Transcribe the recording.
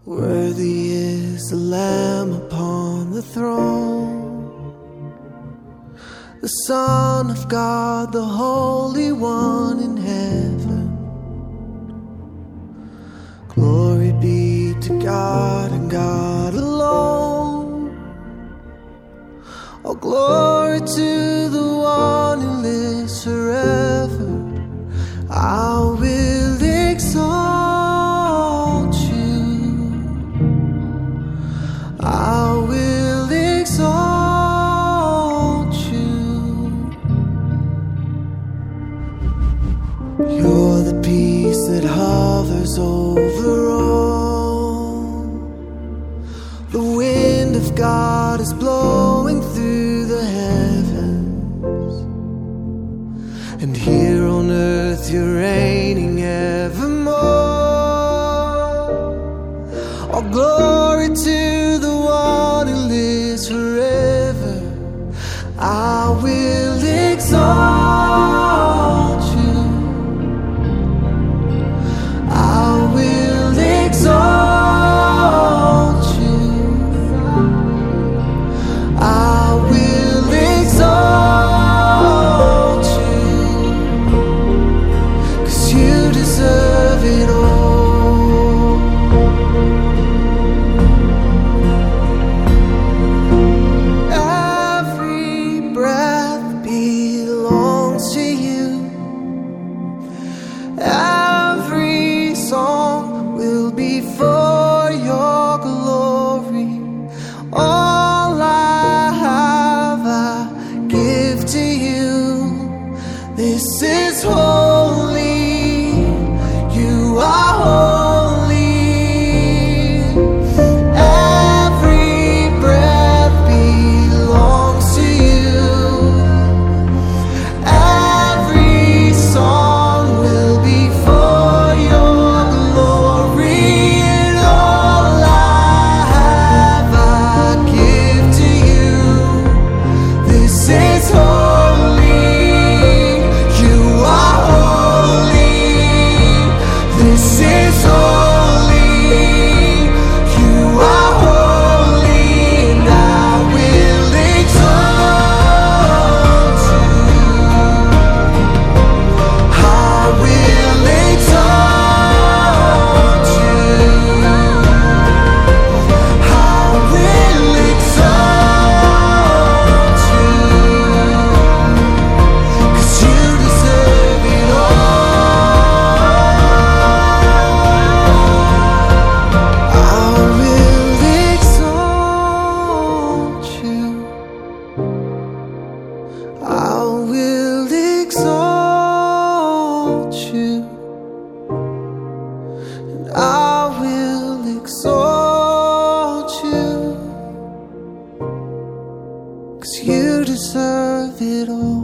Worthy is the Lamb upon the throne, the Son of God, the Holy One in heaven. Glory be to God and God alone. All glory to the one who lives forever. I will exalt you. I will exalt you. You're the peace that hovers over all. The wind of God is blowing through the heavens, and here on earth you're reigning evermore. All glory to the one who lives forever. I will exalt you. I will exalt you. I will exalt you, 'cause you deserve it all. Every breath belongs to you. Every song will be for your glory. All I have, I give to you. This is holy. You are holy. Every breath belongs to you. Every song will be for your glory. And all I have, I give to you. This is holy. You are holy. This is holy. You are holy. And I will exalt you. I will exalt you. I will exalt you, 'cause you deserve it all. I will exalt you. I will exalt you. And I will exalt you, 'cause you deserve it all.